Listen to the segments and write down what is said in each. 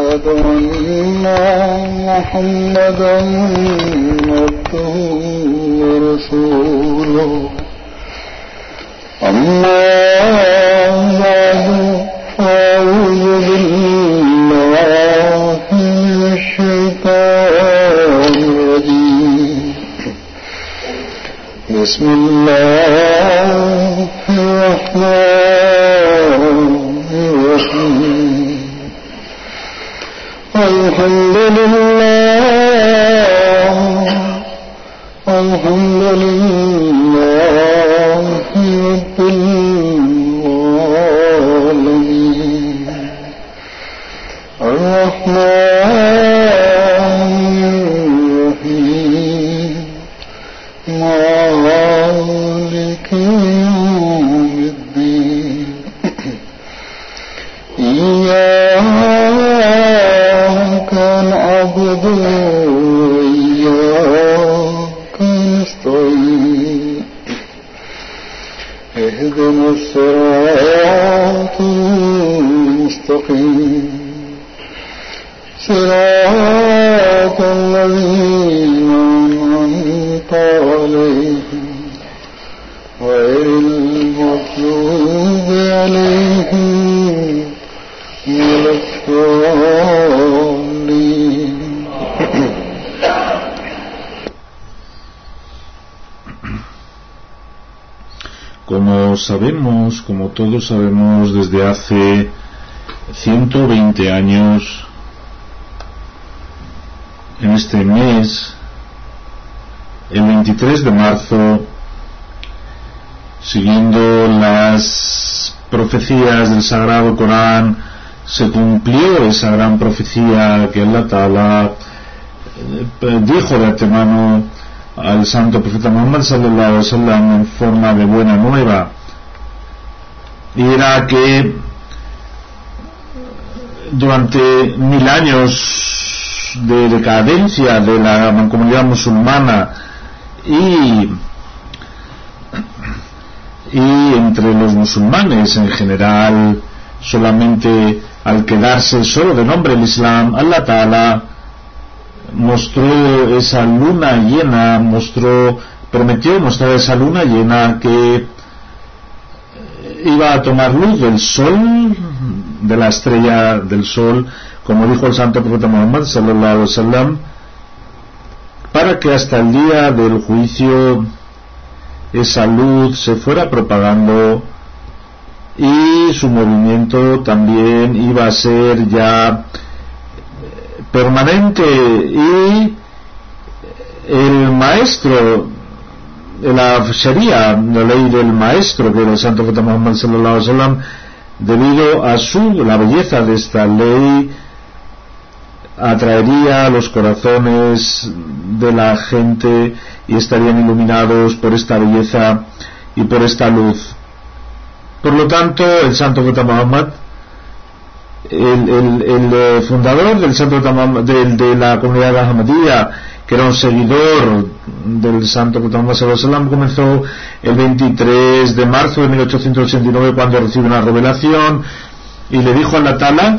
وأشهد أن محمدا عبده ورسوله أما بعد فأعوذ بالله من الشيطان الرجيم بسم الله الرحمن الرحيم الحمد لله رب العالمين الرحمن الرحيم مالك يوم الدين إياك نعبد وإياك نستعين اهدنا الصراط المستقيم صراط الذين أنعمت عليهم غير المغضوب عليهم ولا الضالين. Como todos sabemos, desde hace 120 años, en este mes, el 23 de marzo, siguiendo las profecías del Sagrado Corán, se cumplió esa gran profecía que Allah Ta'ala dijo de antemano al santo profeta Muhammad sallallahu alaihi wasallam en forma de buena nueva, y era que durante 1000 años de decadencia de la comunidad musulmana y entre los musulmanes en general, solamente al quedarse solo de nombre el Islam, Allah Ta'ala mostró esa luna llena, prometió mostrar esa luna llena que iba a tomar luz del sol, de la estrella del sol, como dijo el santo profeta Muhammad sallallahu alaihi wasallam, para que hasta el día del juicio esa luz se fuera propagando y su movimiento también iba a ser ya permanente, y el maestro, la Sharia, la ley del maestro, que era el santo profeta Muhammad sallallahu alaihi wasallam, debido a la belleza de esta ley, atraería los corazones de la gente y estarían iluminados por esta belleza y por esta luz. Por lo tanto, el santo profeta Muhammad, el fundador del santo Muhammad, de la comunidad Ahmadiyya, que era un seguidor del santo profeta Muhammad sallallahu alaihi wasallam, comenzó el 23 de marzo de 1889 cuando recibió una revelación y le dijo a Allah Ta'ala: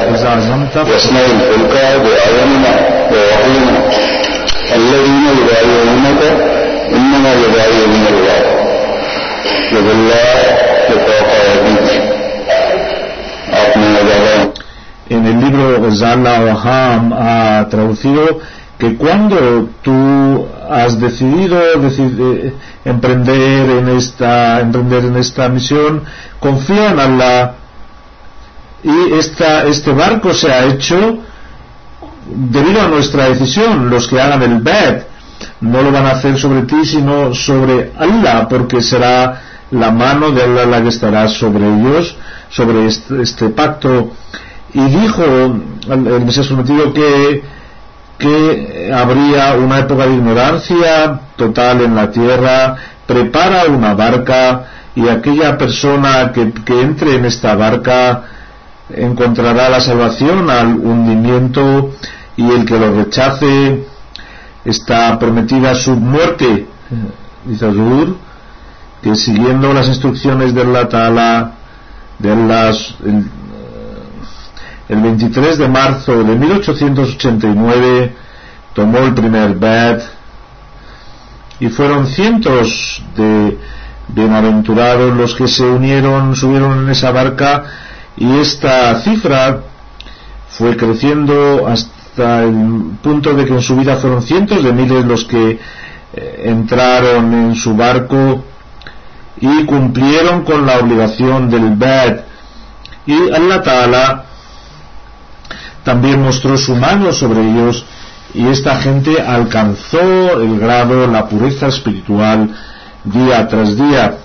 en el libro Zala Waham ha traducido que cuando tú has decidido emprender en esta misión, confía en Allah, y este barco se ha hecho debido a nuestra decisión. Los que hagan el bet no lo van a hacer sobre ti, sino sobre Allah, porque será la mano de Allah la que estará sobre ellos, sobre este pacto. Y dijo el Mesías prometido que habría una época de ignorancia total en la tierra. Prepara una barca, y aquella persona que entre en esta barca encontrará la salvación al hundimiento, y el que lo rechace está prometida su muerte. Dice Azur que siguiendo las instrucciones de Allah Ta'ala, el 23 de marzo de 1889 tomó el primer bet, y fueron cientos de bienaventurados los que subieron en esa barca, y esta cifra fue creciendo hasta el punto de que en su vida fueron cientos de miles los que entraron en su barco y cumplieron con la obligación del bet. Y Allah Ta'ala también mostró su mano sobre ellos, y esta gente alcanzó el grado, la pureza espiritual día tras día.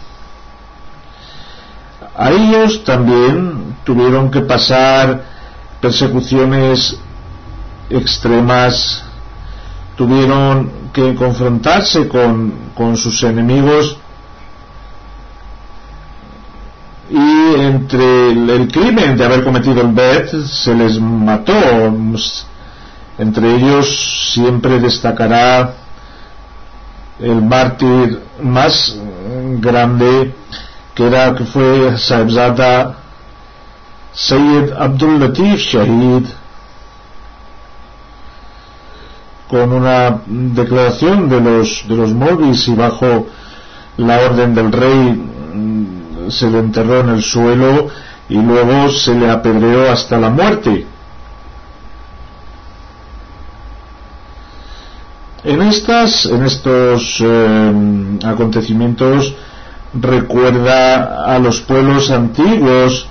A ellos también tuvieron que pasar persecuciones extremas, tuvieron que confrontarse con sus enemigos, y entre el crimen de haber cometido el bet se les mató. Entre ellos siempre destacará el mártir más grande, que fue Sahibzada Sayyid Abdul Latif Shahid, con una declaración de los Molvis, y bajo la orden del rey se le enterró en el suelo y luego se le apedreó hasta la muerte. En estos acontecimientos recuerda a los pueblos antiguos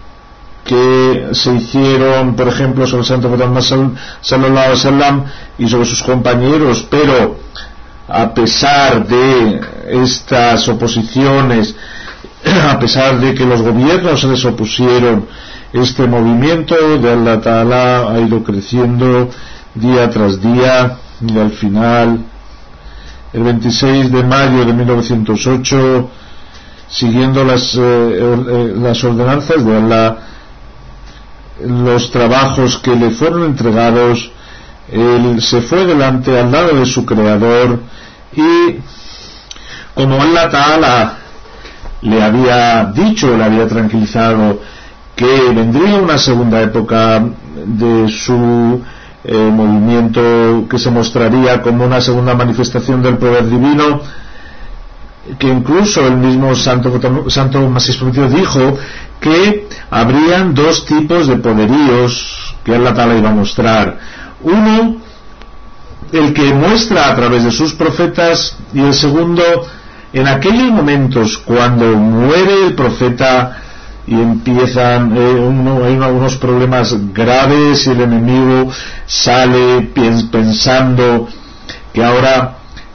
que se hicieron, por ejemplo, sobre el Santo Muhammad sallallahu alaihi wasallam y sobre sus compañeros, pero a pesar de estas oposiciones, a pesar de que los gobiernos se les opusieron, este movimiento de Allah Ta'ala ha ido creciendo día tras día, y al final, el 26 de mayo de 1908, siguiendo las ordenanzas de Allah, los trabajos que le fueron entregados, él se fue delante al lado de su creador, y como Allah Ta'ala le había dicho, le había tranquilizado que vendría una segunda época de su movimiento, que se mostraría como una segunda manifestación del poder divino, que incluso el mismo Santo Mesías Prometido dijo que habrían dos tipos de poderíos que Allah Ta'ala iba a mostrar: uno, el que muestra a través de sus profetas, y el segundo, en aquellos momentos cuando muere el profeta y empiezan hay algunos problemas graves, y el enemigo sale pensando que ahora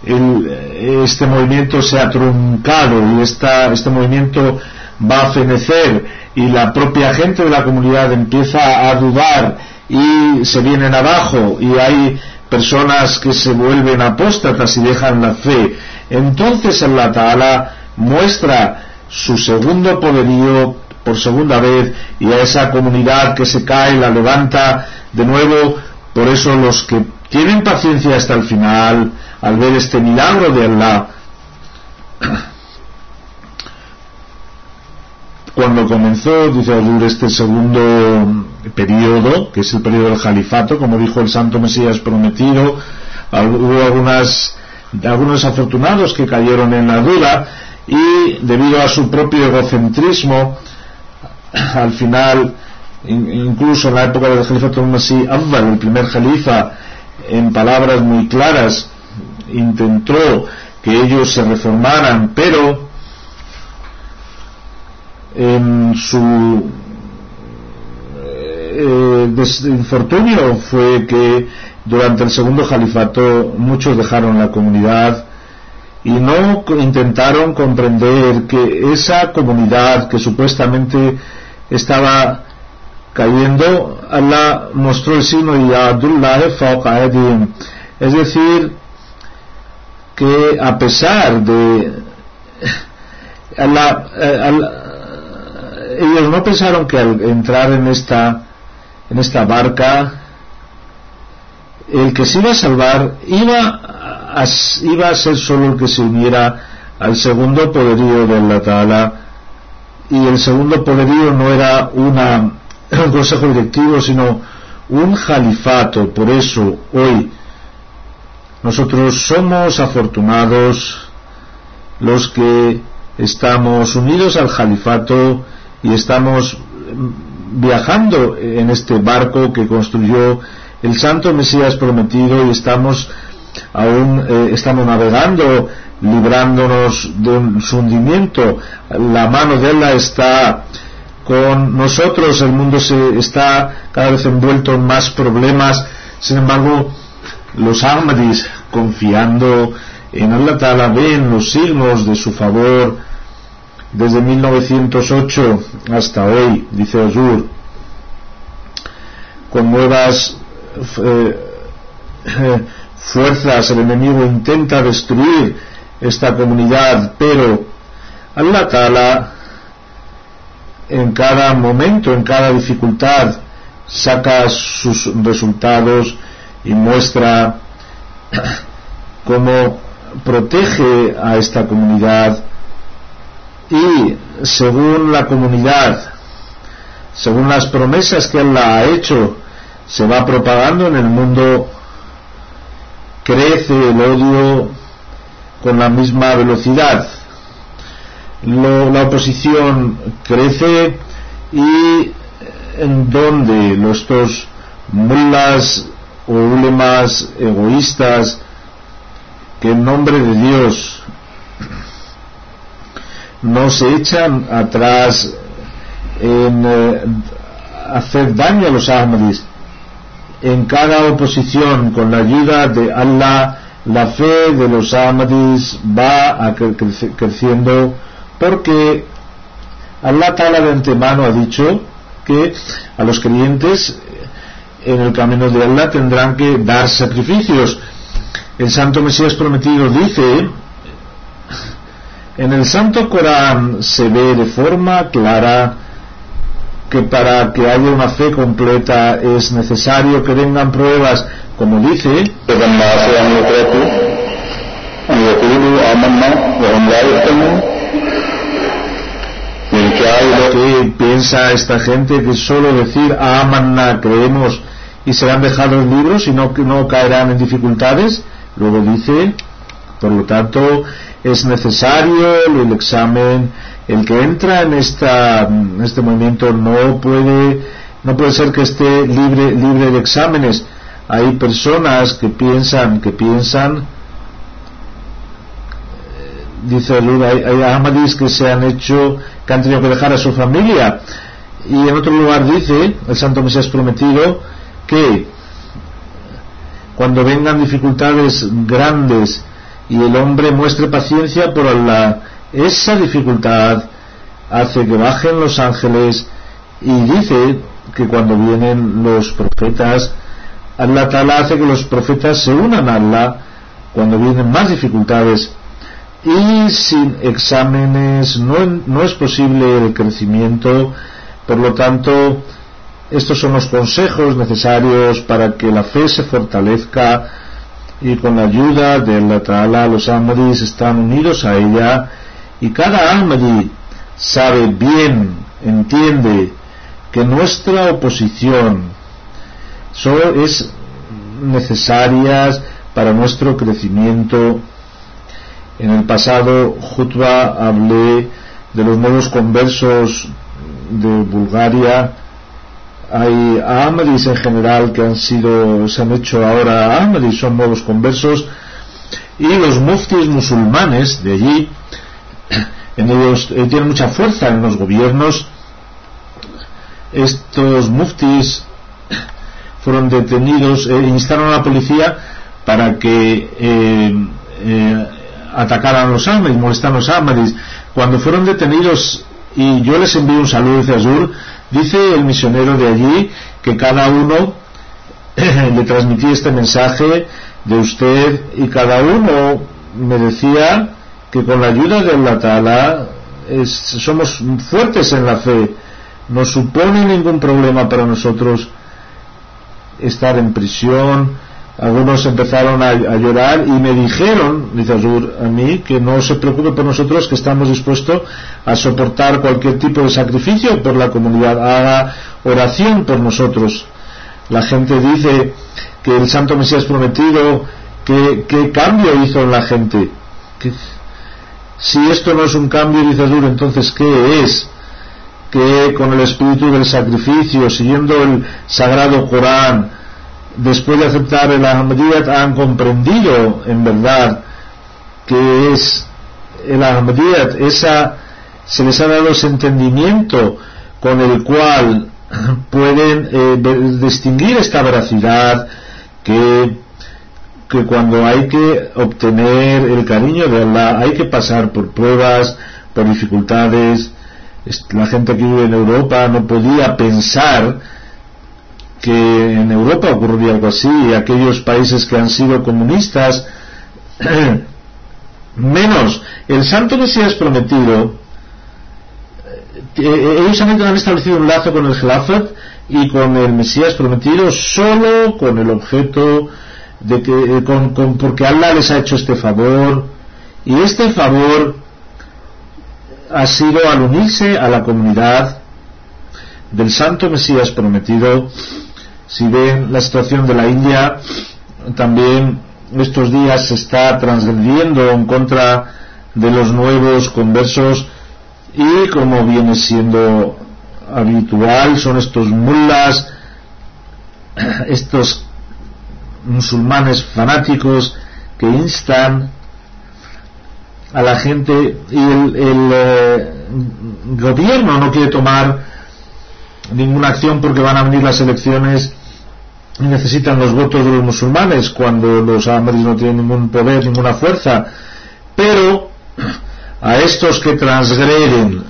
este movimiento se ha truncado y este movimiento va a fenecer, y la propia gente de la comunidad empieza a dudar y se vienen abajo, y hay personas que se vuelven apóstatas y dejan la fe. Entonces Allah Ta'ala muestra su segundo poderío por segunda vez, y a esa comunidad que se cae la levanta de nuevo. Por eso los que tienen paciencia hasta el final, al ver este milagro de Allah, cuando comenzó, dice Abdul, este segundo periodo, que es el periodo del califato, como dijo el Santo Mesías Prometido, hubo algunos afortunados que cayeron en la duda, y debido a su propio egocentrismo, al final, incluso en la época del califato del Masih Awwal, el primer califa, en palabras muy claras intentó que ellos se reformaran, pero en su infortunio fue que durante el segundo califato muchos dejaron la comunidad y no intentaron comprender que esa comunidad que supuestamente estaba cayendo, Allah mostró el signo de Yadullahi fawqa aydihim, es decir, que a pesar de ellos no pensaron que al entrar en esta barca, el que se iba a salvar iba a ser solo el que se uniera al segundo poderío de Allah Ta'ala, y el segundo poderío no era una un consejo directivo, sino un califato. Por eso hoy nosotros somos afortunados los que estamos unidos al califato y estamos viajando en este barco que construyó el santo Mesías prometido, y estamos navegando, librándonos de su hundimiento. La mano de Allah está con nosotros. El mundo está cada vez envuelto en más problemas. Sin embargo, los Ahmadis, confiando en Allah Ta'ala, ven los signos de su favor desde 1908 hasta hoy. Dice Azur, con nuevas fuerzas el enemigo intenta destruir esta comunidad, pero Allah Ta'ala en cada momento, en cada dificultad, saca sus resultados y muestra cómo protege a esta comunidad. Y según la comunidad, según las promesas que Allah ha hecho, se va propagando en el mundo, crece el odio con la misma velocidad. La oposición crece, y en donde estos mullas o ulemas egoístas que en nombre de Dios no se echan atrás en hacer daño a los Ahmadis, en cada oposición, con la ayuda de Allah, la fe de los Ahmadis va creciendo, porque Allah Ta'ala de antemano ha dicho que a los creyentes en el camino de Allah tendrán que dar sacrificios. El santo Mesías prometido dice: en el santo Corán se ve de forma clara que para que haya una fe completa es necesario que vengan pruebas, como dice: ¿qué piensa esta gente que solo decir amanna, creemos, y serán dejados libres y no caerán en dificultades? Luego dice: por lo tanto es necesario el examen. El que entra en este movimiento no puede ser que esté libre de exámenes. Hay personas que piensan, dice Lula, hay Ahmadis que han tenido que dejar a su familia. Y en otro lugar dice el santo Mesías prometido que cuando vengan dificultades grandes y el hombre muestre paciencia por Allah, esa dificultad hace que bajen los ángeles. Y dice que cuando vienen los profetas, Allah Ta'ala hace que los profetas se unan a Allah cuando vienen más dificultades. Y sin exámenes no es posible el crecimiento. Por lo tanto, estos son los consejos necesarios para que la fe se fortalezca, y con la ayuda de Allah Ta'ala los Ahmadis están unidos a ella, y cada Ahmadi sabe bien, entiende que nuestra oposición solo es necesaria para nuestro crecimiento. En el pasado Jutba hablé de los nuevos conversos de Bulgaria. Hay Ahmadis en general que se han hecho ahora Ahmadis, son nuevos conversos, y los muftis musulmanes de allí, en ellos tienen mucha fuerza en los gobiernos. Estos muftis fueron detenidos, instaron a la policía para que atacaran a los Ahmadis, molestaran a los Ahmadis. Cuando fueron detenidos, y yo les envío un saludo desde Azul, dice el misionero de allí que cada uno le transmití este mensaje de usted, y cada uno me decía que con la ayuda de Allah Ta'ala somos fuertes en la fe. No supone ningún problema para nosotros estar en prisión, algunos empezaron a llorar y me dijeron, dice Azur, a mí, que no se preocupe por nosotros, que estamos dispuestos a soportar cualquier tipo de sacrificio por la comunidad, haga oración por nosotros. La gente dice que el Santo Mesías prometido, ¿qué cambio hizo en la gente? Si esto no es un cambio, dice Azur, entonces ¿qué es? Que con el espíritu del sacrificio, siguiendo el sagrado Corán, después de aceptar el Ahmadiyyat, han comprendido en verdad que es el Ahmadiyyat, se les ha dado ese entendimiento con el cual pueden distinguir esta veracidad, que cuando hay que obtener el cariño de Allah hay que pasar por pruebas, por dificultades. La gente que vive en Europa no podía pensar que en Europa ocurriría algo así, aquellos países que han sido comunistas, menos el Santo Mesías prometido. Ellos han establecido un lazo con el Khilafat y con el Mesías prometido solo con el objeto de que porque Allah les ha hecho este favor, y este favor ha sido al unirse a la comunidad del Santo Mesías prometido. Si ven la situación de la India, también estos días se está transgrediendo en contra de los nuevos conversos, y como viene siendo habitual, son estos mullas, estos musulmanes fanáticos que instan a la gente, y el gobierno no quiere tomar ninguna acción porque van a venir las elecciones y necesitan los votos de los musulmanes, cuando los ahmadis no tienen ningún poder, ninguna fuerza. Pero a estos que transgreden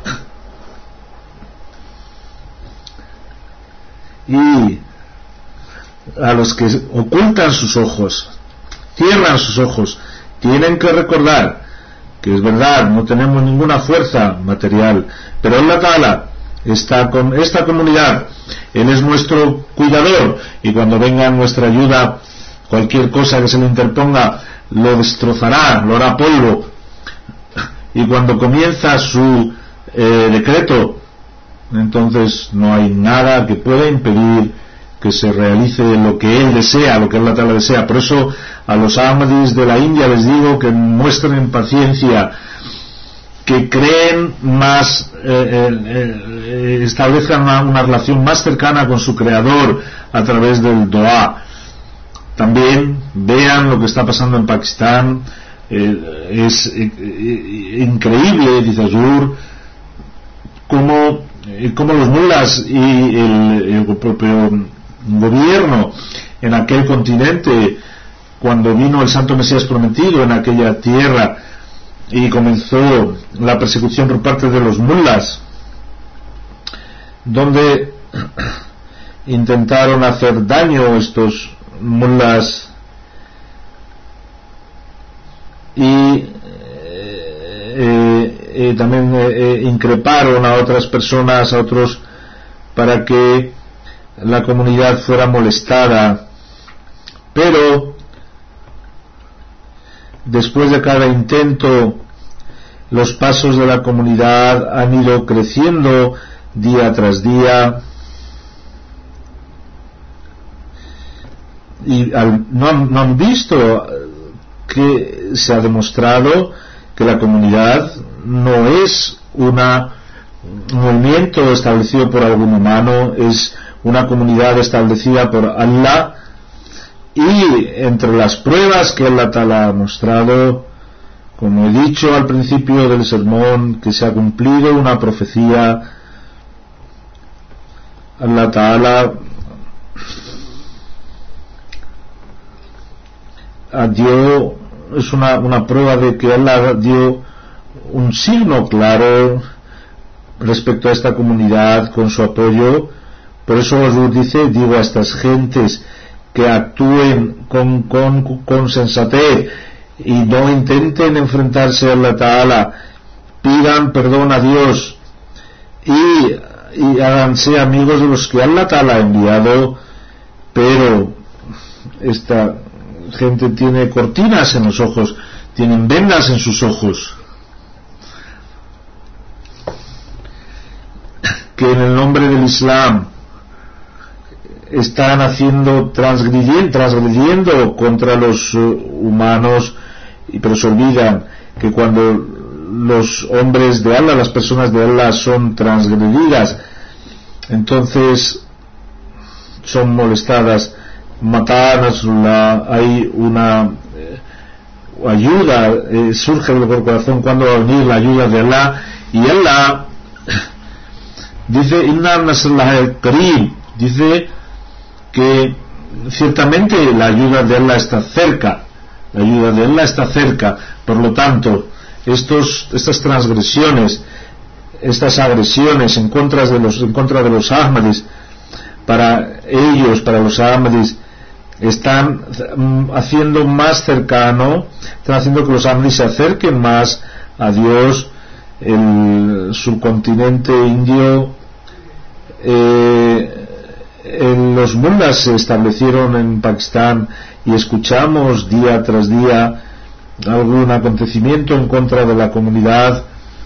y a los que ocultan sus ojos, cierran sus ojos, tienen que recordar que es verdad, no tenemos ninguna fuerza material, pero Allah Ta'ala está con esta comunidad, Él es nuestro cuidador, y cuando venga nuestra ayuda, cualquier cosa que se le interponga lo destrozará, lo hará polvo. Y cuando comienza su decreto, entonces no hay nada que pueda impedir que se realice lo que Él desea, lo que Allah Ta'ala desea. Por eso a los ahmadis de la India les digo que muestren paciencia, que creen más, establezcan una relación más cercana con su Creador a través del Dua. También vean lo que está pasando en Pakistán. Es increíble, dice Azur, como los mulas y el propio gobierno en aquel continente, cuando vino el Santo Mesías prometido en aquella tierra y comenzó la persecución por parte de los mulas, donde intentaron hacer daño estos mulas y también increparon a otras personas, a otros, para que la comunidad fuera molestada. Pero después de cada intento, los pasos de la comunidad han ido creciendo día tras día, y no han visto que se ha demostrado que la comunidad no es un movimiento establecido por algún humano, es una comunidad establecida por Allah. Y entre las pruebas que Allah Ta'ala ha mostrado, como he dicho al principio del sermón, que se ha cumplido una profecía. Allah Ta'ala dio, es una prueba de que Allah dio un signo claro respecto a esta comunidad con su apoyo. Por eso os dice, digo a estas gentes que actúen con sensatez y no intenten enfrentarse a Allah Ta'ala, pidan perdón a Dios y háganse amigos de los que Allah Ta'ala ha enviado, pero esta gente tiene cortinas en los ojos, tienen vendas en sus ojos, que en el nombre del Islam están haciendo, transgrediendo contra los humanos, pero se olvidan que cuando los hombres de Allah, las personas de Allah son transgredidas, entonces son molestadas. Hay una ayuda, surge del corazón cuando va a venir la ayuda de Allah, y Allah dice Inna nasrallahi qarib, dice que ciertamente la ayuda de Allah está cerca, por lo tanto estas transgresiones, estas agresiones en contra de los Ahmadis, para ellos, para los Ahmadis, están haciendo más cercano, están haciendo que los Ahmadis se acerquen más a Dios. El subcontinente indio, los mullas se establecieron en Pakistán, y escuchamos día tras día algún acontecimiento en contra de la comunidad.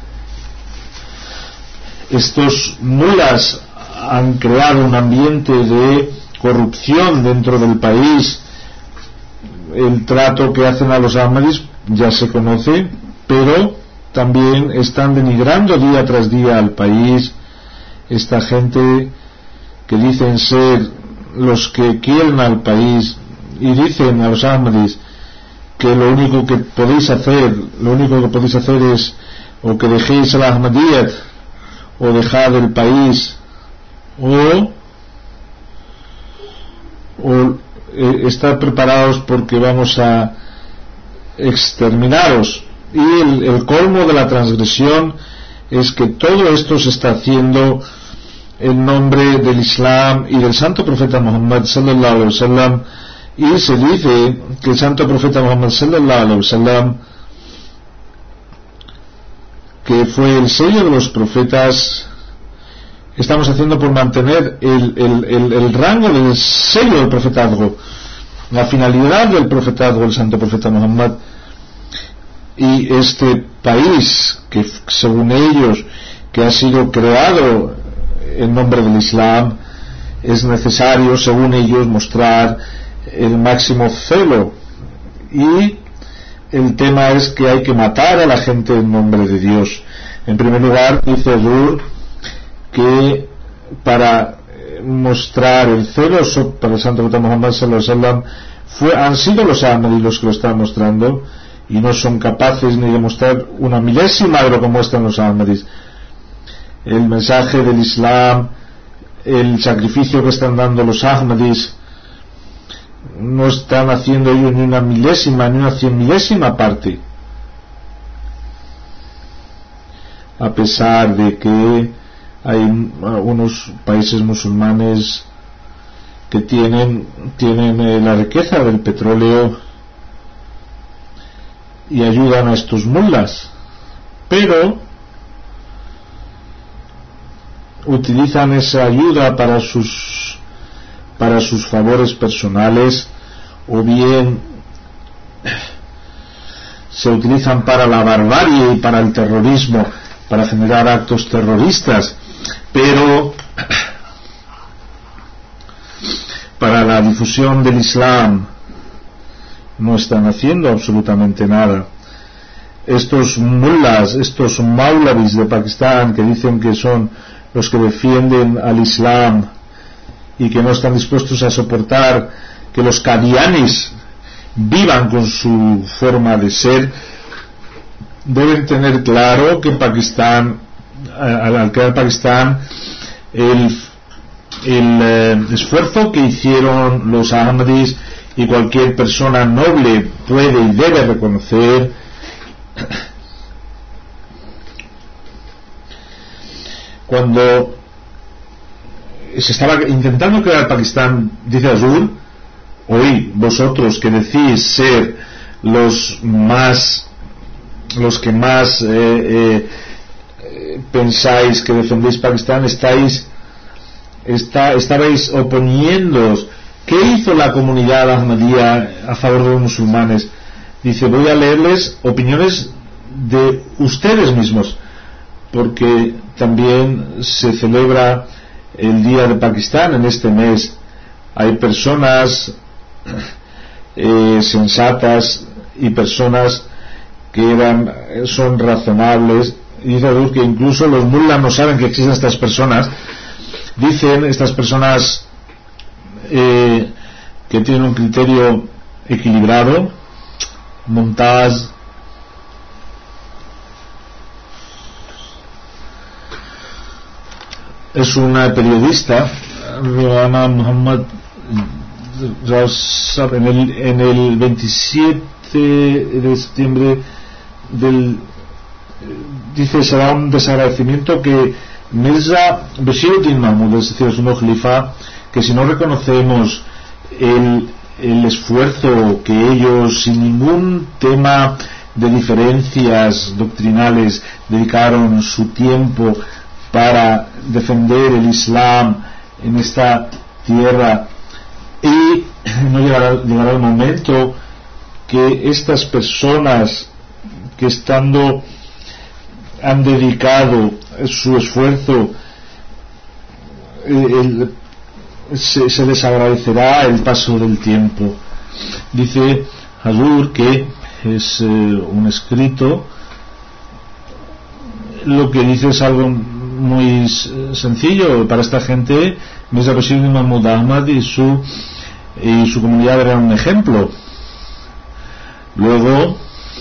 Estos mullas han creado un ambiente de corrupción dentro del país. El trato que hacen a los Ahmadis ya se conoce, pero también están denigrando día tras día al país. Esta gente que dicen ser los que quieren al país, y dicen a los Ahmadis que lo único que podéis hacer es o que dejéis el Ahmadiyyat o dejad el país, o estar preparados porque vamos a exterminaros. Y el colmo de la transgresión es que todo esto se está haciendo en nombre del Islam y del santo profeta Muhammad sallallahu alaihi wasallam. Y se dice que el santo profeta Muhammad sallallahu alaihi wasallam, que fue el sello de los profetas, estamos haciendo por mantener el rango del sello del profetazgo, la finalidad del profetazgo, el santo profeta Muhammad. Y este país, que según ellos, que ha sido creado en nombre del Islam, es necesario, según ellos, mostrar el máximo celo, y el tema es que hay que matar a la gente en nombre de Dios. En primer lugar, dice Zur que para mostrar el celo para el santo profeta Muhammad sallallahu alaihi wasallam han sido los Ahmadis los que lo están mostrando, y no son capaces ni de mostrar una milésima de lo que muestran los Ahmadis. El mensaje del Islam, el sacrificio que están dando los Ahmadis, no están haciendo ellos ni una milésima, ni una 100 parte, a pesar de que hay algunos países musulmanes que tienen la riqueza del petróleo y ayudan a estos mullas, pero utilizan esa ayuda para sus favores personales, o bien se utilizan para la barbarie y para el terrorismo, para generar actos terroristas, pero para la difusión del Islam no están haciendo absolutamente nada. Estos mullas, estos maulavis de Pakistán, que dicen que son los que defienden al Islam y que no están dispuestos a soportar que los qadianis vivan con su forma de ser, deben tener claro que Pakistán, al crear Pakistán, el esfuerzo que hicieron los Ahmadis, y cualquier persona noble puede y debe reconocer, cuando se estaba intentando crear Pakistán, dice Azul, hoy vosotros que decís ser los que más pensáis que defendéis Pakistán, estabais oponiéndoos ¿Qué hizo la comunidad Ahmadía a favor de los musulmanes? Dice, voy a leerles opiniones de ustedes mismos, porque también se celebra el Día de Pakistán en este mes. Hay personas sensatas y personas que son razonables. Dice que incluso los mullas no saben que existen estas personas. Dicen estas personas que tienen un criterio equilibrado. Mumtaz es una periodista, Rohana Muhammad Rausab, en el 27 de septiembre dice, será un desagradecimiento que Mirza Bashiruddin Mahmud, es decir, su nuevo khalifa, que si no reconocemos el esfuerzo que ellos, sin ningún tema de diferencias doctrinales, dedicaron su tiempo para defender el Islam en esta tierra, y no llegará el momento que estas personas que han dedicado su esfuerzo, se les agradecerá el paso del tiempo. Dice Hazur que es un escrito, lo que dice es algo muy sencillo para esta gente. Mirza Bashiruddin Mahmud Ahmad y su comunidad eran un ejemplo. Luego,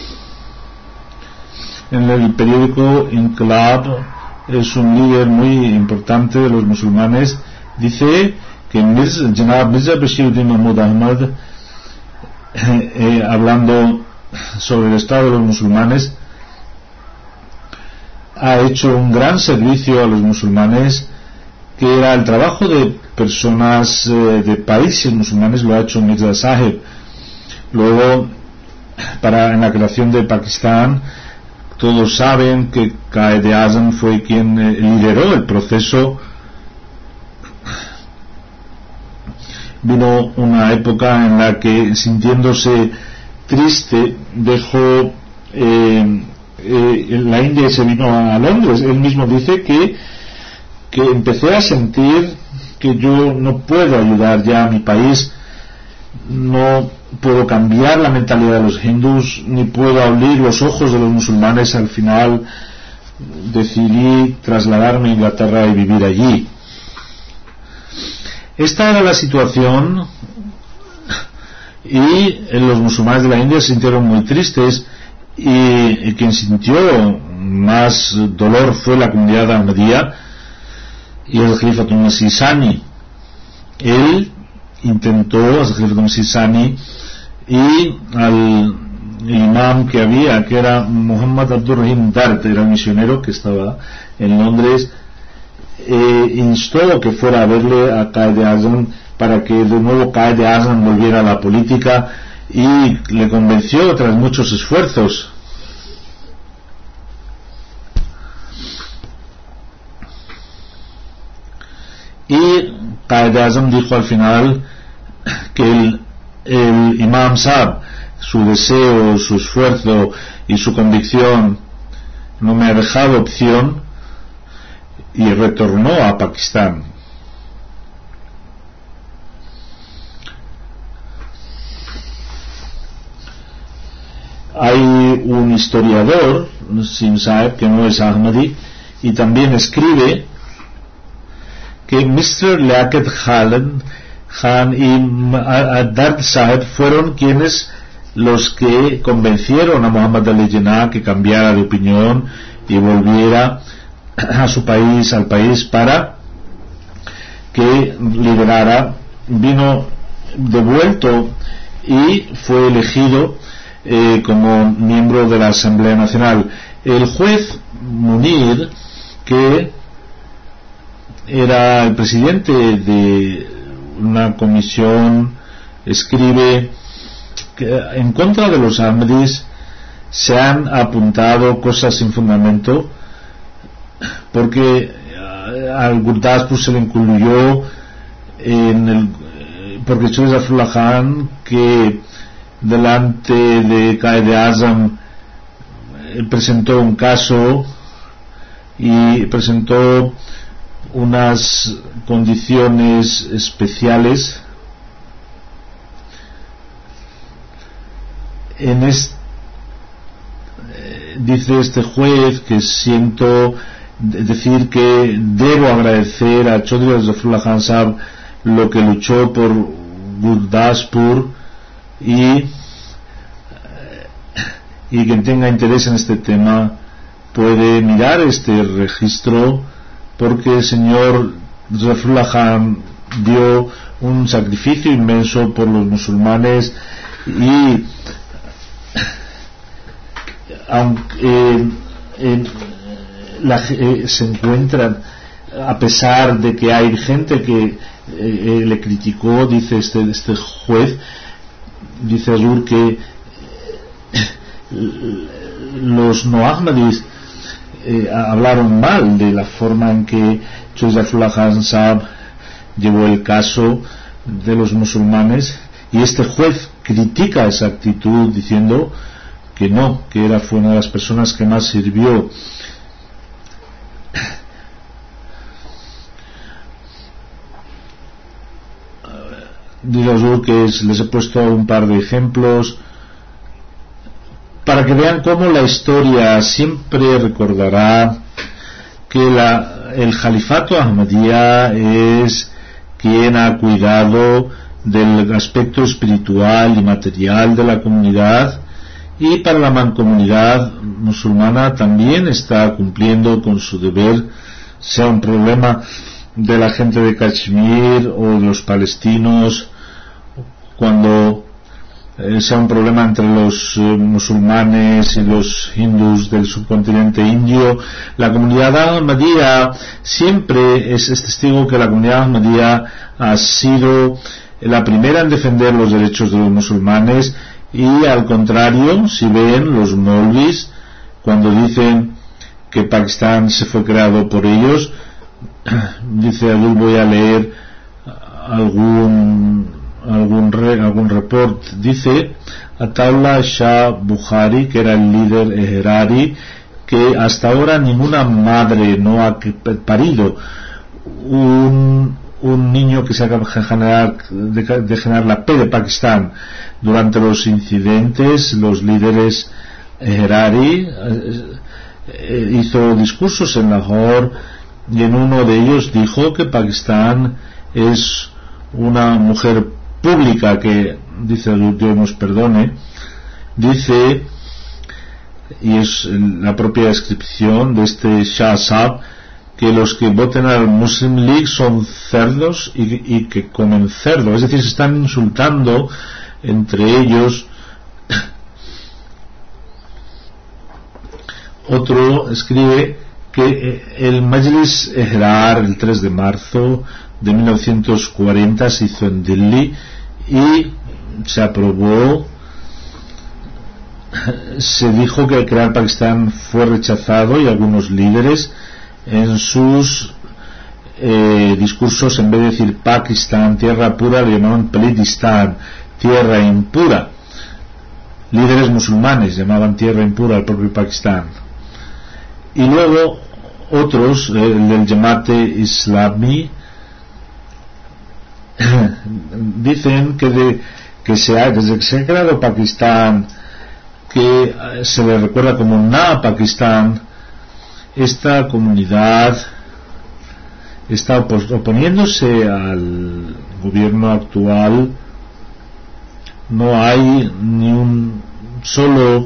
en el periódico Inqilab, es un líder muy importante de los musulmanes. Dice que Mirza Bashiruddin Mahmud Ahmad, hablando sobre el estado de los musulmanes, ha hecho un gran servicio a los musulmanes, que era el trabajo de personas de países musulmanes, lo ha hecho Mirza Sahib. Luego, en la creación de Pakistán, todos saben que Quaid-e-Azam fue quien lideró el proceso. Vino una época en la que, sintiéndose triste, dejó la India y se vino a Londres. Él mismo dice que empecé a sentir que yo no puedo ayudar ya a mi país, no puedo cambiar la mentalidad de los hindús, ni puedo abrir los ojos de los musulmanes. Al final decidí trasladarme a Inglaterra y vivir allí. Esta era la situación, y los musulmanes de la India se sintieron muy tristes, y quien sintió más dolor fue la comunidad ahmadía y el Khalifa Masih Sani. Él intentó, el Khalifa Masih Sani, y al imam que había, que era Muhammad Abdur Rahim Dart, era un misionero que estaba en Londres, instó que fuera a verle a Quaid-e-Azam para que de nuevo Quaid-e-Azam volviera a la política, y le convenció tras muchos esfuerzos. Y Quaid-e-Azam dijo al final que el Imam Sahib, su deseo, su esfuerzo y su convicción, no me ha dejado opción, y retornó a Pakistán. Hay un historiador, Sim Sahib, que no es Ahmadi, y también escribe que Mr. Liaquat Khan y Dard Sahib fueron quienes los que convencieron a Muhammad Ali Jinnah que cambiara de opinión y volviera a su país, al país, para que liderara. Vino devuelto y fue elegido como miembro de la Asamblea Nacional. El juez Munir, que era el presidente de una comisión, escribe que en contra de los Ahmadis se han apuntado cosas sin fundamento, porque al Gurdaspur se le incluyó porque Choudhury Zafrullah Khan, que delante de Quaid-e-Azam presentó un caso y presentó unas condiciones especiales, dice este juez que siento decir que debo agradecer a Choudhury Zafrullah Khan Sahab lo que luchó por Gurdaspur, y quien tenga interés en este tema puede mirar este registro, porque el señor Zafrullah Khan dio un sacrificio inmenso por los musulmanes, y aunque se encuentran, a pesar de que hay gente que le criticó, dice este juez, dice Azur, que los no ahmadis hablaron mal de la forma en que Choudhury Zafrullah Khan Sahab llevó el caso de los musulmanes, y este juez critica esa actitud diciendo que no, que fue una de las personas que más sirvió. Digo yo que les he puesto un par de ejemplos para que vean cómo la historia siempre recordará que el Jalifato Ahmadiyya es quien ha cuidado del aspecto espiritual y material de la comunidad, y para la mancomunidad musulmana también está cumpliendo con su deber, sea un problema de la gente de Kashmir o de los palestinos, cuando sea un problema entre los musulmanes y los hindús del subcontinente indio. La comunidad Ahmadiyya siempre es testigo que la comunidad Ahmadiyya ha sido la primera en defender los derechos de los musulmanes, y al contrario, si ven los Maulvis, cuando dicen que Pakistán se fue creado por ellos, dice Abdul, voy a leer algún report, dice Ataullah Shah Bukhari, que era el líder eherari, que hasta ahora ninguna madre no ha parido un niño que se acaba de generar la P de Pakistán. Durante los incidentes, los líderes eherari hizo discursos en Lahore, y en uno de ellos dijo que Pakistán es una mujer pública, que dice Dios nos perdone, dice, y es la propia descripción de este Shah Sahab, que los que voten al Muslim League son cerdos y que comen cerdo, es decir, se están insultando entre ellos. Otro escribe que el Majlis Ehrar el 3 de marzo de 1940 se hizo en Delhi y se aprobó. Se dijo que al crear Pakistán fue rechazado, y algunos líderes en sus discursos, en vez de decir Pakistán, tierra pura, le llamaban Pelidistán, tierra impura. Líderes musulmanes llamaban tierra impura al propio Pakistán. Y luego otros, el del Jamaat Islami, dicen que desde que se ha creado Pakistán, que se le recuerda como Na Pakistán, esta comunidad está oponiéndose al gobierno actual. No hay ni un solo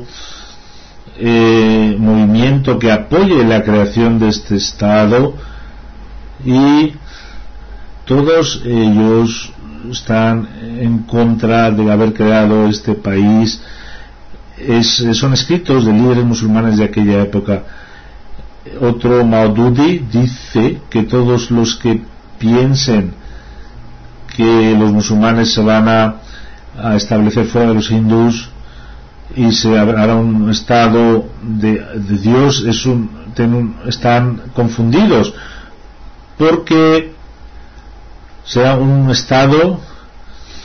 movimiento que apoye la creación de este Estado, y todos ellos están en contra de haber creado este país. Son escritos de líderes musulmanes de aquella época. Otro, Maududi, dice que todos los que piensen que los musulmanes se van a establecer fuera de los hindús y se hará un estado de Dios, están confundidos, porque será un estado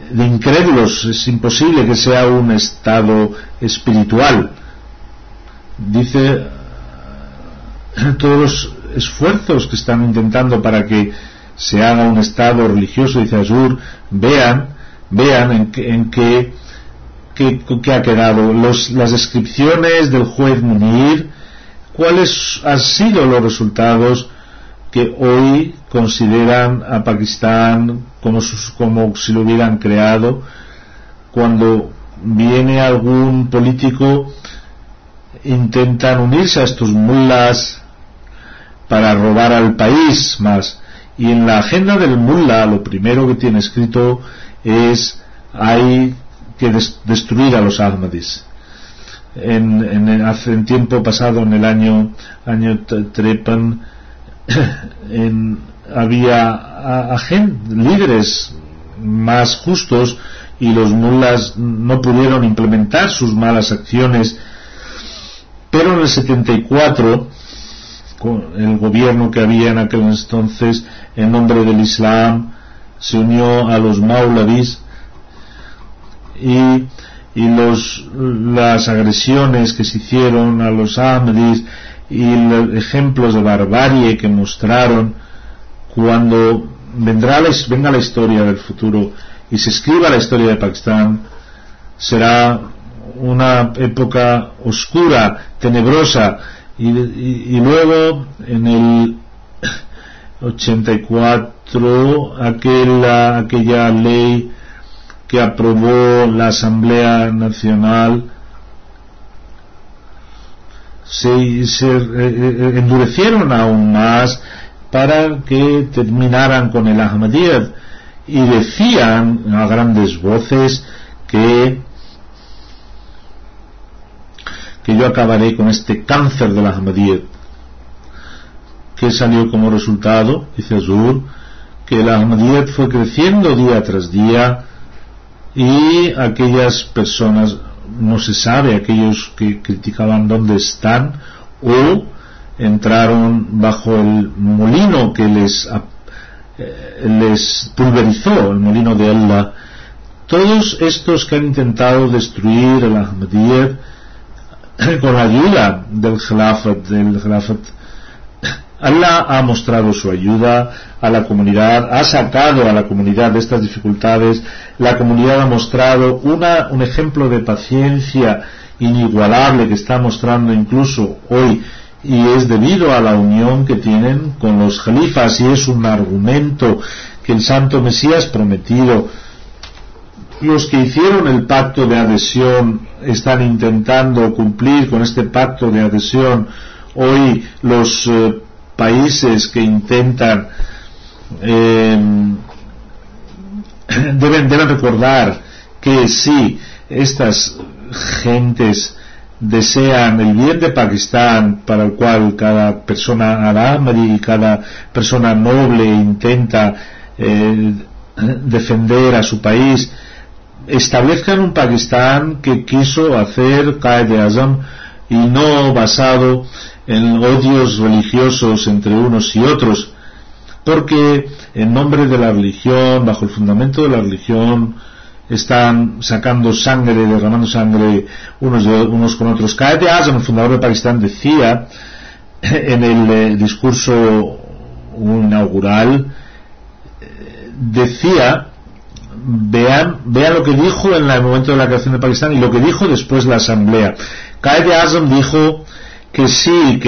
de incrédulos. Es imposible que sea un estado espiritual. Dice, todos los esfuerzos que están intentando para que se haga un estado religioso, dice Azur, vean en qué ha quedado las descripciones del juez Munir, cuáles han sido los resultados que hoy consideran a Pakistán como si lo hubieran creado. Cuando viene algún político, intentan unirse a estos mullas para robar al país más. Y en la agenda del mullah lo primero que tiene escrito es: hay que destruir a los Ahmadis. Hace un tiempo pasado, en el año Trepan, había líderes más justos, y los mullahs no pudieron implementar sus malas acciones. Pero en el 74, con el gobierno que había en aquel entonces, en nombre del Islam, se unió a los Maulavis, y las agresiones que se hicieron a los Ahmadis y los ejemplos de barbarie que mostraron, cuando venga la historia del futuro y se escriba la historia de Pakistán, será una época oscura, tenebrosa. Y luego, en el 84, aquella ley que aprobó la Asamblea Nacional, se endurecieron aún más para que terminaran con el Ahmadiyyat, y decían a grandes voces que yo acabaré con este cáncer del Ahmadiyyat. ¿Qué salió como resultado? Dice Azur, que el Ahmadiyyat fue creciendo día tras día, y aquellas personas, no se sabe, aquellos que criticaban dónde están, o entraron bajo el molino que les pulverizó, el molino de Allah. Todos estos que han intentado destruir el Ahmadiyyat con la ayuda del Khilafat, Allah ha mostrado su ayuda a la comunidad, ha sacado a la comunidad de estas dificultades. La comunidad ha mostrado un ejemplo de paciencia inigualable que está mostrando incluso hoy, y es debido a la unión que tienen con los califas, y es un argumento que el Santo Mesías prometido. Los que hicieron el pacto de adhesión están intentando cumplir con este pacto de adhesión. Hoy los países que intentan deben recordar que si estas gentes desean el bien de Pakistán, para el cual cada persona al-Ahmadi y cada persona noble intenta defender a su país, establezcan un Pakistán que quiso hacer Qaid-e-Azam, y no basado en odios religiosos entre unos y otros, porque en nombre de la religión, bajo el fundamento de la religión, están sacando sangre, derramando sangre unos con otros. Qaid-e-Azam, el fundador de Pakistán, decía en el discurso inaugural, vean lo que dijo en el momento de la creación de Pakistán y lo que dijo después la asamblea. Qaid-e-Azam dijo que si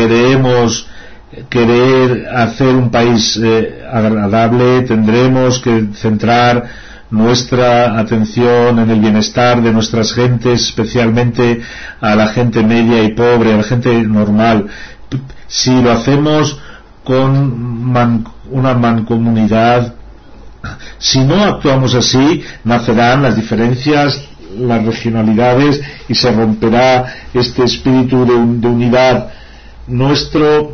querer hacer un país agradable, tendremos que centrar nuestra atención en el bienestar de nuestras gentes, especialmente a la gente media y pobre, a la gente normal. Si lo hacemos con una mancomunidad, si no actuamos así, nacerán las diferencias, las regionalidades, y se romperá este espíritu de unidad. Nuestro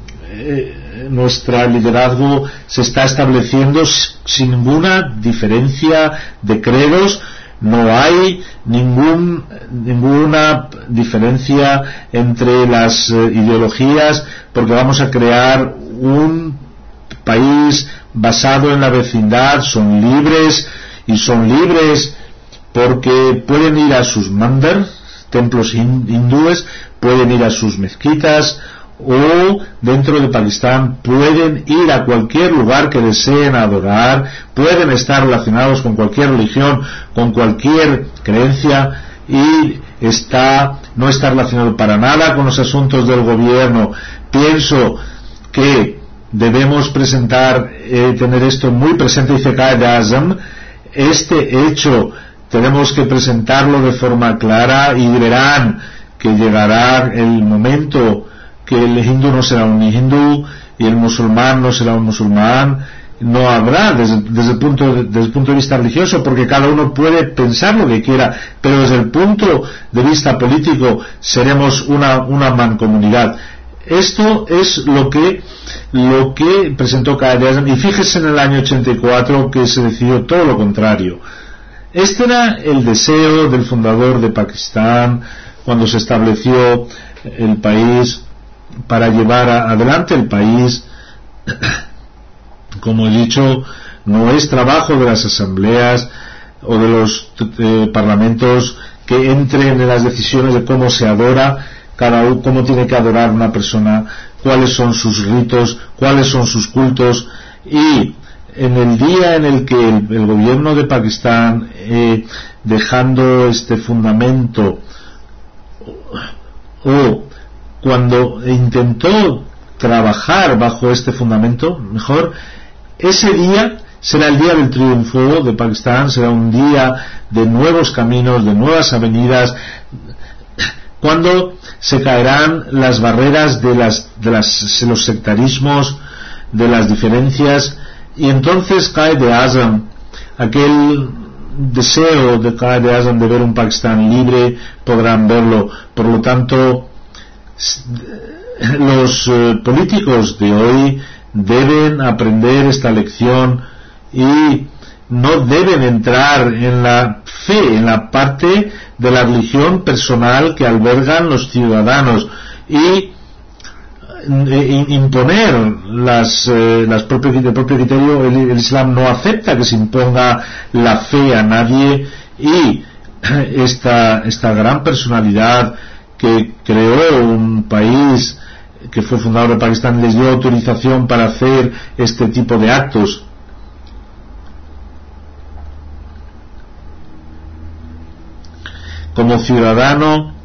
liderazgo se está estableciendo sin ninguna diferencia de credos. No hay ninguna diferencia entre las ideologías, porque vamos a crear un país basado en la vecindad. Son libres y son libres porque pueden ir a sus mandar, templos hindúes, pueden ir a sus mezquitas, o dentro de Pakistán pueden ir a cualquier lugar que deseen adorar, pueden estar relacionados con cualquier religión, con cualquier creencia, y no está relacionado para nada con los asuntos del gobierno. Pienso que debemos tener esto muy presente, dice Qaid-e-Azam. Este hecho tenemos que presentarlo de forma clara, y verán que llegará el momento que el hindú no será un hindú y el musulmán no será un musulmán. No habrá desde el punto de vista religioso, porque cada uno puede pensar lo que quiera, pero desde el punto de vista político seremos una mancomunidad. Esto es lo que presentó Qaid-e-Azam, y fíjese en el año 84 que se decidió todo lo contrario. Este era el deseo del fundador de Pakistán cuando se estableció el país, para llevar adelante el país. Como he dicho, no es trabajo de las asambleas o de los parlamentos que entren en las decisiones de cómo se adora, cómo tiene que adorar una persona, cuáles son sus ritos, cuáles son sus cultos. Y en el día en el que el gobierno de Pakistán, dejando este fundamento, o cuando intentó trabajar bajo este fundamento, ese día será el día del triunfo de Pakistán, será un día de nuevos caminos, de nuevas avenidas, cuando se caerán las barreras de los sectarismos, de las diferencias, y entonces Qaid-e-Azam, aquel deseo de Qaid-e-Azam de ver un Pakistán libre, podrán verlo. Por lo tanto, los políticos de hoy deben aprender esta lección y no deben entrar en la fe, en la parte de la religión personal que albergan los ciudadanos, y imponer el propio criterio. El Islam no acepta que se imponga la fe a nadie, y esta gran personalidad que creó un país, que fue fundador de Pakistán, les dio autorización para hacer este tipo de actos. Como ciudadano,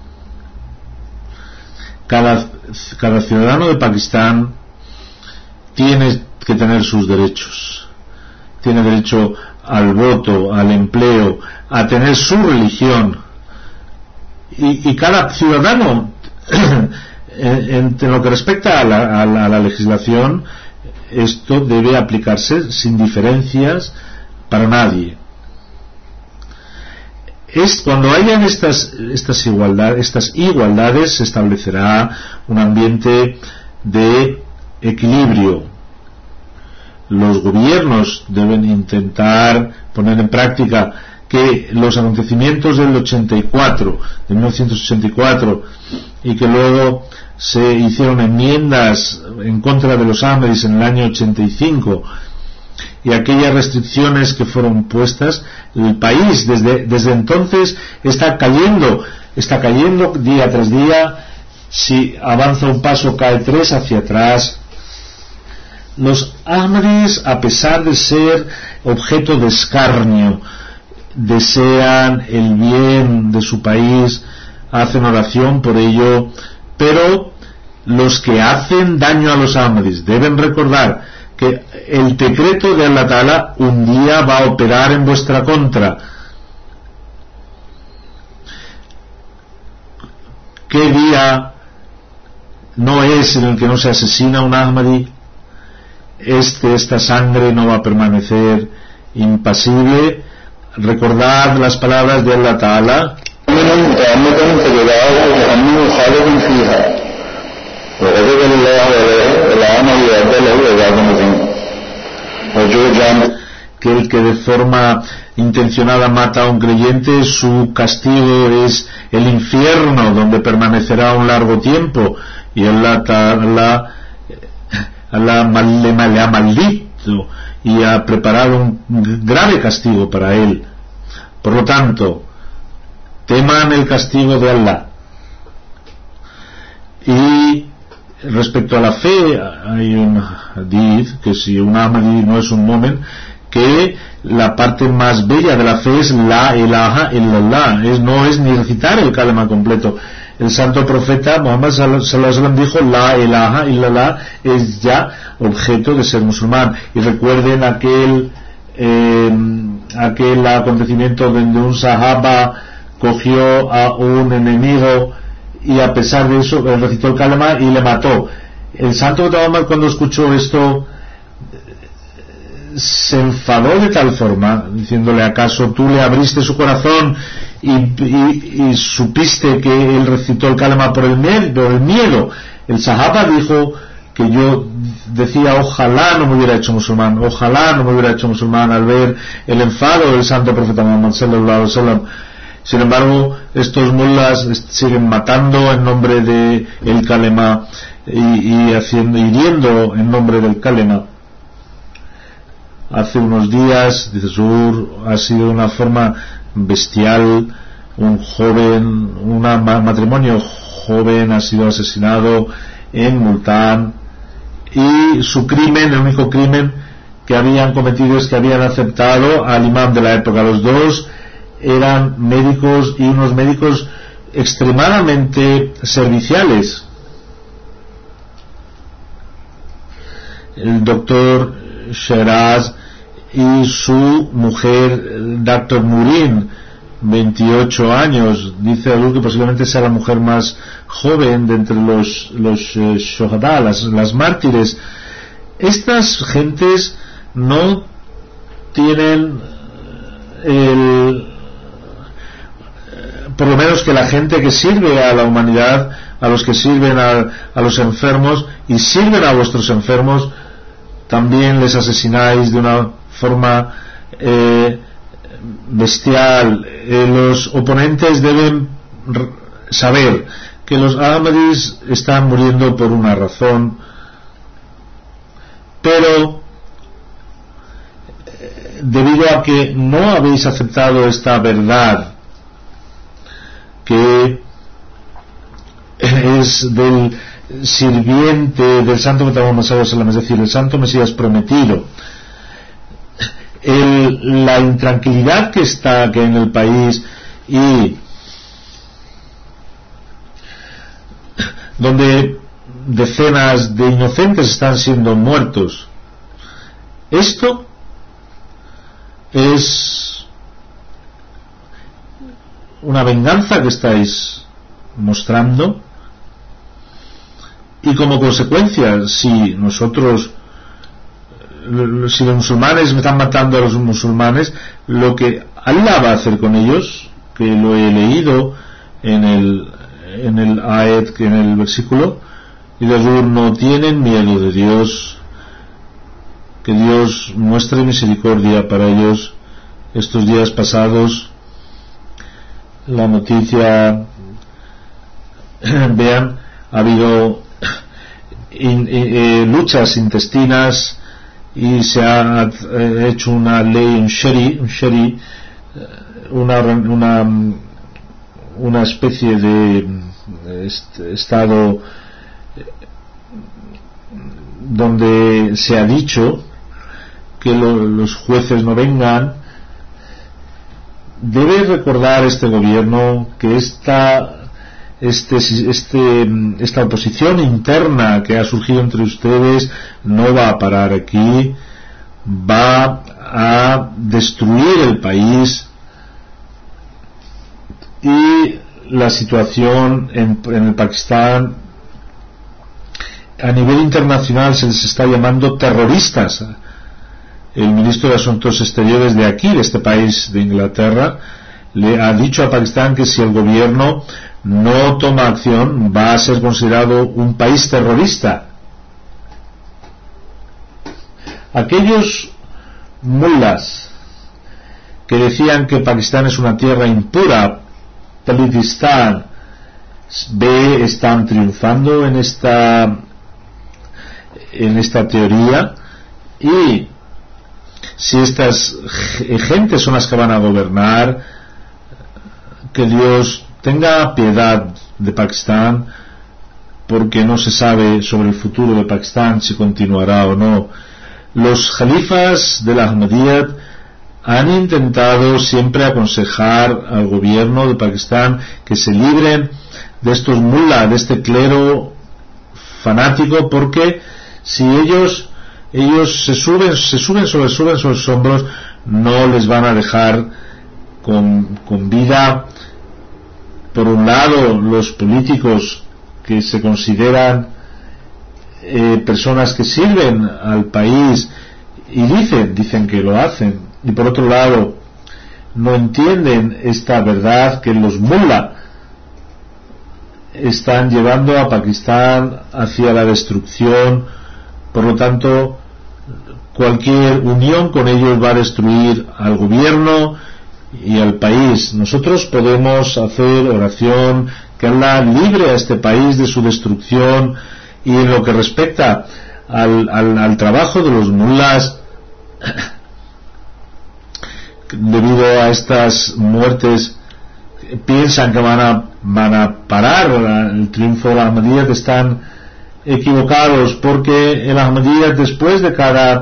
cada ciudadano de Pakistán tiene que tener sus derechos. Tiene derecho al voto, al empleo, a tener su religión, y cada ciudadano en lo que respecta a la legislación, esto debe aplicarse sin diferencias para nadie. Cuando hayan estas igualdades, se establecerá un ambiente de equilibrio. Los gobiernos deben intentar poner en práctica que los acontecimientos del 1984, y que luego se hicieron enmiendas en contra de los Ahmadis en el año 85, y aquellas restricciones que fueron puestas, el país desde entonces está cayendo día tras día. Si avanza un paso, cae 3 hacia atrás. Los Ahmadis, a pesar de ser objeto de escarnio, desean el bien de su país, hacen oración por ello, pero los que hacen daño a los Ahmadis deben recordar que el decreto de Allah Ta'ala un día va a operar en vuestra contra. ¿Qué día no es en el que no se asesina un Ahmadi? Esta sangre no va a permanecer impasible. Recordad las palabras de Allah Ta'ala: que el que de forma intencionada mata a un creyente, su castigo es el infierno, donde permanecerá un largo tiempo, y Allah le ha maldito y ha preparado un grave castigo para él. Por lo tanto, teman el castigo de Allah. Y respecto a la fe, hay un hadith que si un Ahmadi no es un mu'min, que la parte más bella de la fe es la ilaha illallah, no es ni recitar el kalima completo. El santo profeta Muhammad sallallahu alaihi wasallam dijo la ilaha illallah es ya objeto de ser musulmán. Y recuerden aquel acontecimiento donde un sahaba cogió a un enemigo y a pesar de eso recitó el kalima y le mató. El santo Muhammad, cuando escuchó esto, se enfadó de tal forma, diciéndole: ¿acaso tú le abriste su corazón y supiste que él recitó el kalima por el miedo? El sahaba dijo que yo decía: ojalá no me hubiera hecho musulmán, ojalá no me hubiera hecho musulmán, al ver el enfado del santo profeta Muhammad sallallahu alaihi wasallam. Sin embargo, estos mullas siguen matando en nombre de el kalima y hiriendo en nombre del kalima. Hace unos días, dice Zuhur, ha sido una forma bestial. Un matrimonio joven ha sido asesinado en Multán, y su crimen, el único crimen que habían cometido, es que habían aceptado al imán de la época. Los dos eran médicos, y unos médicos extremadamente serviciales. El doctor Sheraz y su mujer, Dr. Murin, 28 años. Dice algo que posiblemente sea la mujer más joven de entre los shohada, las mártires. Estas gentes no tienen por lo menos que la gente que sirve a la humanidad, a los que sirven a los enfermos y sirven a vuestros enfermos, también les asesináis de una forma bestial. Los oponentes deben saber que los Ahmadis están muriendo por una razón, pero debido a que no habéis aceptado esta verdad que es del sirviente del santo Muhammad sallallahu alaihi wasallam, es decir, el santo Mesías prometido, la intranquilidad que está en el país, y donde decenas de inocentes están siendo muertos, esto es una venganza que estáis mostrando. Y como consecuencia, si los musulmanes están matando a los musulmanes, lo que Allah va a hacer con ellos, que lo he leído en el ayat, en el versículo, y de Zur, no tienen miedo de Dios, que Dios muestre misericordia para ellos. Estos días pasados, la noticia, vean, ha habido luchas intestinas y se ha hecho una ley, un shari, una especie de estado donde se ha dicho que los jueces no vengan. Debe recordar este gobierno que esta oposición interna que ha surgido entre ustedes no va a parar aquí, va a destruir el país, y la situación en el Pakistán a nivel internacional se les está llamando terroristas. El ministro de Asuntos Exteriores de aquí, de este país de Inglaterra, le ha dicho a Pakistán que si el gobierno no toma acción va a ser considerado un país terrorista. Aquellos mullas que decían que Pakistán es una tierra impura, Balistán, están triunfando en esta teoría, y si estas gentes son las que van a gobernar, que Dios tenga piedad de Pakistán, porque no se sabe sobre el futuro de Pakistán, si continuará o no. Los califas de la Ahmadiyyat han intentado siempre aconsejar al gobierno de Pakistán que se libren de estos mullah, de este clero fanático, porque si ellos se suben sobre sus hombros, no les van a dejar con vida. Por un lado, los políticos que se consideran personas que sirven al país y dicen que lo hacen, y por otro lado no entienden esta verdad, que los mullah están llevando a Pakistán hacia la destrucción. Por lo tanto, cualquier unión con ellos va a destruir al gobierno y al país. Nosotros podemos hacer oración que Allah libre a este país de su destrucción. Y en lo que respecta al trabajo de los mullahs, debido a estas muertes, piensan que van a parar el triunfo de la Ahmadiyyat, están equivocados, porque el Ahmadiyyat, después de cada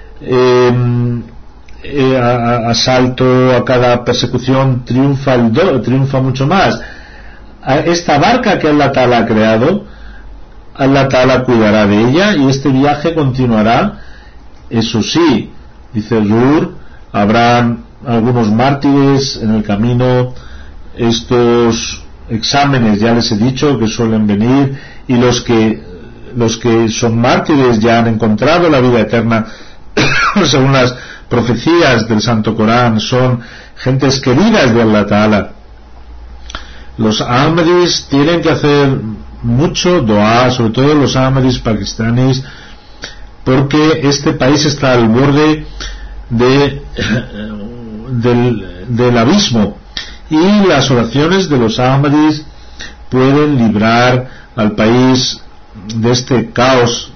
asalto, a cada persecución, triunfa mucho más. Esta barca que Allah Ta'ala ha creado, Allah Ta'ala cuidará de ella y este viaje continuará. Eso sí, dice Zur, habrán algunos mártires en el camino. Estos exámenes ya les he dicho que suelen venir, y los que son mártires ya han encontrado la vida eterna según las profecías del Santo Corán, son gentes queridas de Allah Ta'ala. Los Ahmadis tienen que hacer mucho dua, sobre todo los Ahmadis pakistaníes, porque este país está al borde del abismo, y las oraciones de los Ahmadis pueden librar al país de este caos.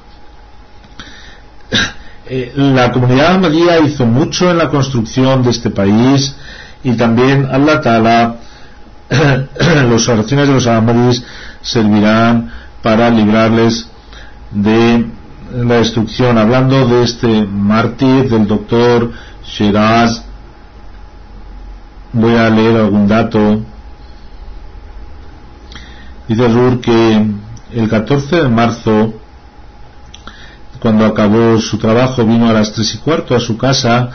La comunidad ahmadía hizo mucho en la construcción de este país, y también Allah Ta'ala, las oraciones de los Ahmadis servirán para librarles de la destrucción. Hablando de este mártir, del doctor Shiraz, voy a leer algún dato. Dice Zur que el 14 de marzo, cuando acabó su trabajo, vino a las 3:15 a su casa.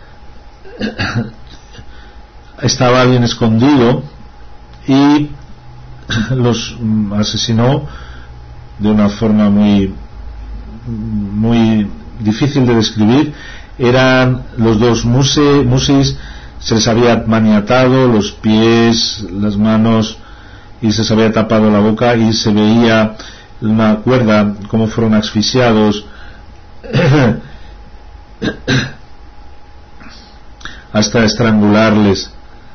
Estaba alguien escondido y los asesinó de una forma muy difícil de describir. Eran los dos musis, se les había maniatado los pies, las manos, y se les había tapado la boca, y se veía una cuerda como fueron asfixiados hasta estrangularles.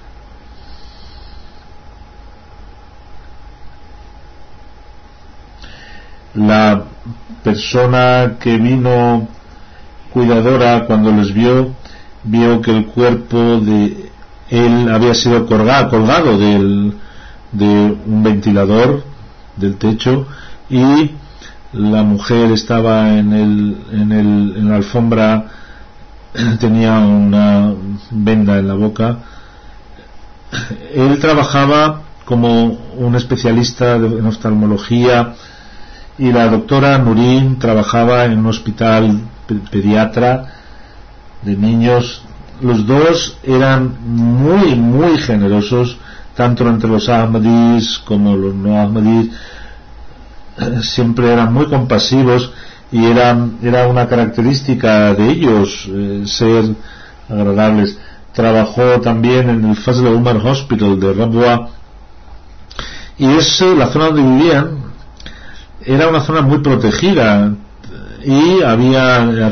La persona que vino cuidadora, cuando les vio que el cuerpo de él había sido colgado de un ventilador del techo, y la mujer estaba en la alfombra, tenía una venda en la boca. Él trabajaba como un especialista en oftalmología, y la doctora Nurin trabajaba en un hospital pediatra de niños. Los dos eran muy generosos, tanto entre los Ahmadis como los no Ahmadis. Siempre eran muy compasivos, y era una característica de ellos ser agradables. Trabajó también en el Fazl Umar Hospital de Rabwa, y la zona donde vivían era una zona muy protegida, y había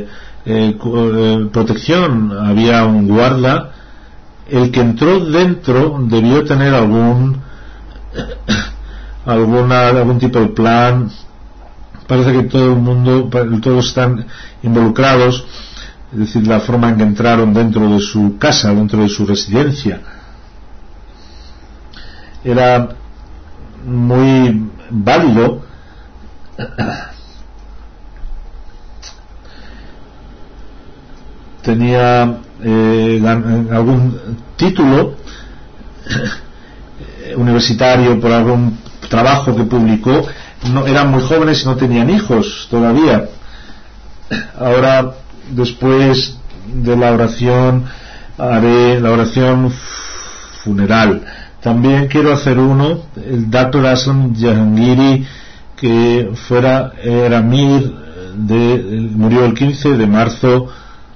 protección, había un guarda. El que entró dentro debió tener algún tipo de plan. Parece que todos están involucrados, es decir, la forma en que entraron dentro de su casa, dentro de su residencia. Era muy válido tenía algún título universitario por algún trabajo que publicó. No, eran muy jóvenes y no tenían hijos todavía. Ahora, después de la oración, haré la oración funeral. También quiero hacer uno, el Dr. Aslam Jahangiri, que era Amir, murió el 15 de marzo.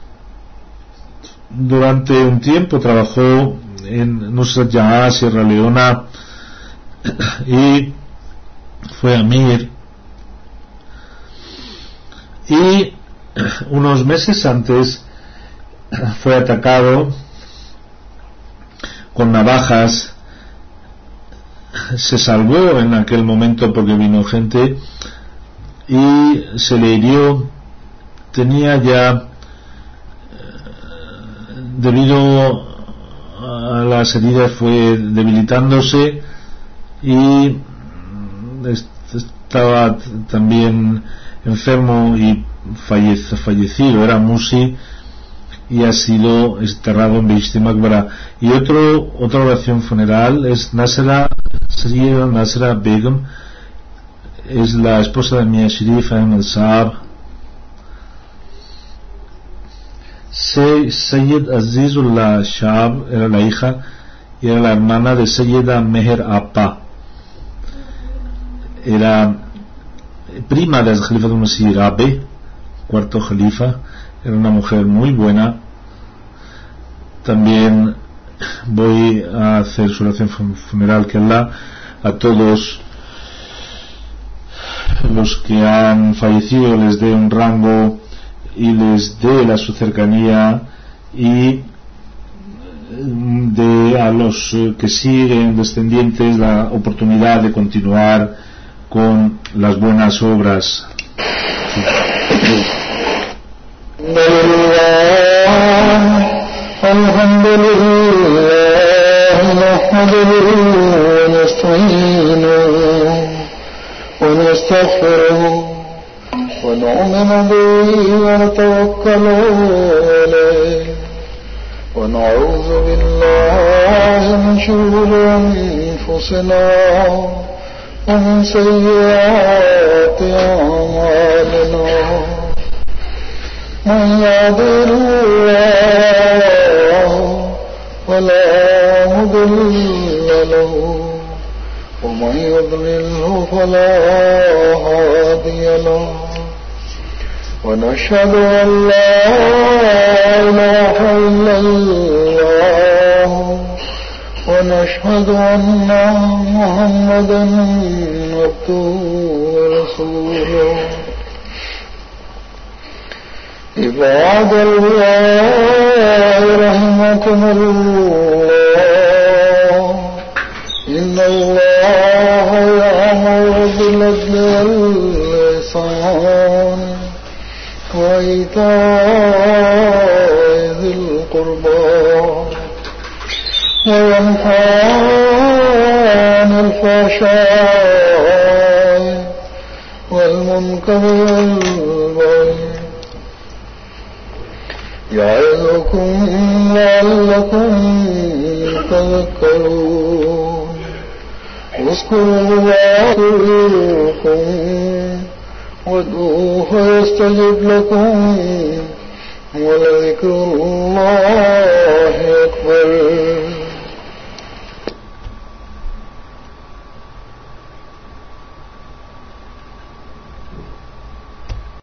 Durante un tiempo trabajó en Nusrat Jahan, Sierra Leona, y fue Amir. Y unos meses antes fue atacado con navajas. Se salvó en aquel momento porque vino gente y se le hirió. Tenía ya, debido a las heridas, fue debilitándose y estaba también enfermo y fallecido. Era Musi y ha sido enterrado en Behishti Maqbara. Y otra oración funeral es Sayyida Nasra Begum, es la esposa de Mia Sharif Ahmed Saab. Sayyid Azizullah Shab era la hija y era la hermana de Sayyida Meher Appa. Era prima del Khalifa del Masih Rabi, cuarto Khalifa. Era una mujer muy buena. También voy a hacer su oración funeral, que Allah a todos los que han fallecido les dé un rango y les dé su cercanía, y dé a los que siguen descendientes la oportunidad de continuar con las buenas obras. Alhamdulillah, nahmaduhu wa nasta'inuhu wa nastaghfiruhu wa nu'minu bihi wa natawakkalu alayhi wa na'udhu billahi min shururi anfusina wa min sayyiati a'malina. من يهده الله فلا مضل له ومن يضلله فلا هادي له ونشهد أن لا إله إلا الله ونشهد أن محمدا عبده ورسوله. عباد الله رحمكم الله إن الله يأمر بالعدل والإحسان وإيتاء ذي القربى وينهى عن الفحشاء والمنكر والبغي يعظكم لعلكم تذكرون. اذكروا الله يذكركم وادعوه يستجب لكم ولذكر الله